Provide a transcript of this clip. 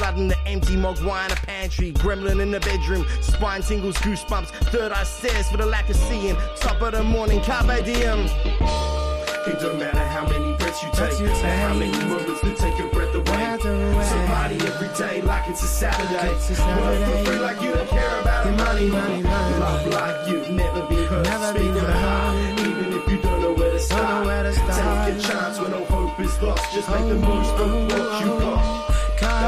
blood in the empty mug wine, a pantry, gremlin in the bedroom, spine tingles, goosebumps, third eye stares for the lack of seeing, top of the morning, carpe diem. It don't matter how many breaths you take, or how many moments to take your breath away. So party every day like it's a Saturday. Work for free like you don't care about the money. Love like you've never been heard. Speak your heart, even if you don't know where to start. Take a chance when no hope is lost. Just make the most of what